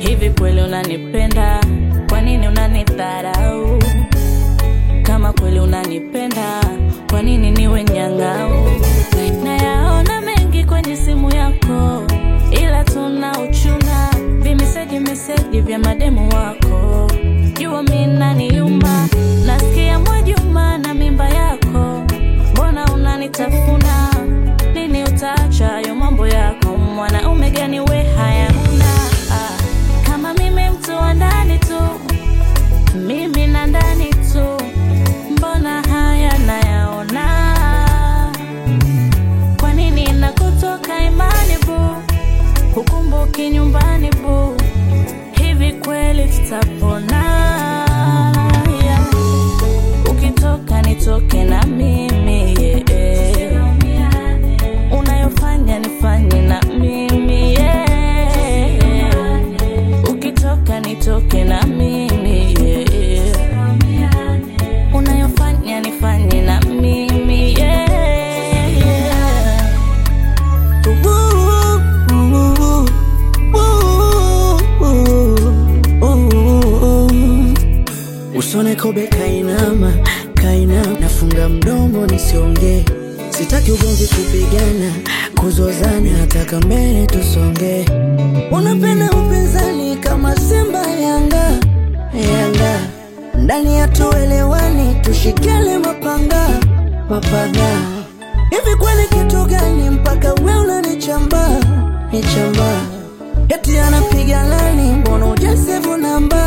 Hivi kweli unanipenda? Kwa nini unanidharau? Kama kweli unanipenda, kwa nini niwe nyang'au? Nayaona mengi kwenye simu yako, ila tunauchuna vimeseji vya mademu wako. Jua mimi naniuma, nasikia Mwajuma na mimba yako. Mbona unanitafuna? Lini utaacha hayo mambo yako? Mwanaume gani we haya una? Kama mimi mtu wa ndani tu, mimi na ndani tu, mbona haya nayaona? Kwa nini nakutoka imani bu, hukumbuki nyumbani bu? Hivi kweli tutapona? Yeah. Ukitoka nitoke na mimi, yeah. Unayofanya nifanye na mimi, yeah. Ukitoka nitoke na mimi, yeah. Unayofanya nifanye na mimi, yeah. Usone kobe kainama, nafunga mdomo nisiongee. Sitaki ugomvi, kupigana, kuzozana, nataka mbele tusonge. Unapenda upinzani kama Simba Yanga. Ndani ya tuelewani, tushikele mapanga. Hivi kweli kitu gani mpaka wewe unanichamba? Eti anapiga lani, mbona hujasevu namba?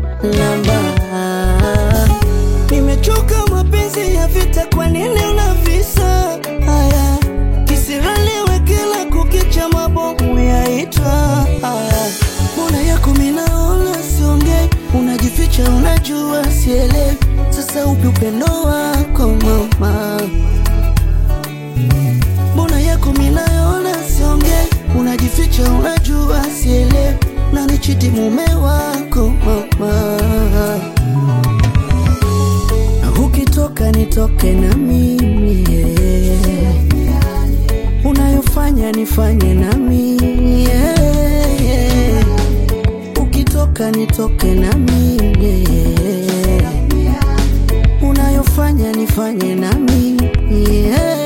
Nimechoka mapenzi ya vita, kwa nini unavisa haya? Kisiraliwe kila kukicha, mabomu yaitwa haya. Mbona yako mimi naona siongei, unajificha, unajua sielewi. Sasa upi upendo wako mama? Mbona yako mimi naona siongei, unajificha, unajua sielewi. Na nichiti mume wako mama. Ukitoka nitoke na mimi, yeah. Unayofanya nifanye na mimi, yeah. Ukitoka nitoke na mimi, yeah. Unayofanya nifanye na mimi, yeah.